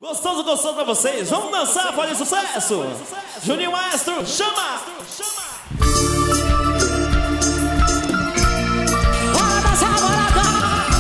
Gostoso, gostoso pra vocês. Vamos dançar, fazer sucesso. Juninho Maestro, chama! Bora dançar, bora dançar.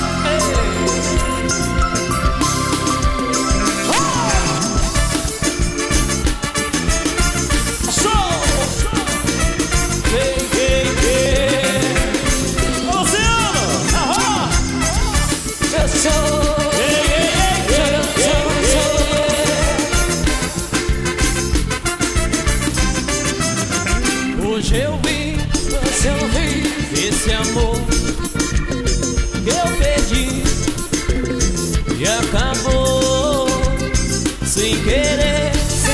Hoje eu vi esse amor que eu perdi e acabou sem querer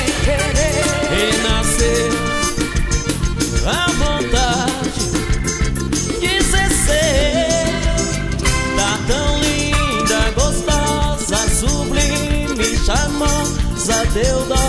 renascer a vontade de ser tá tão linda, gostosa, sublime, charmosa, deu dó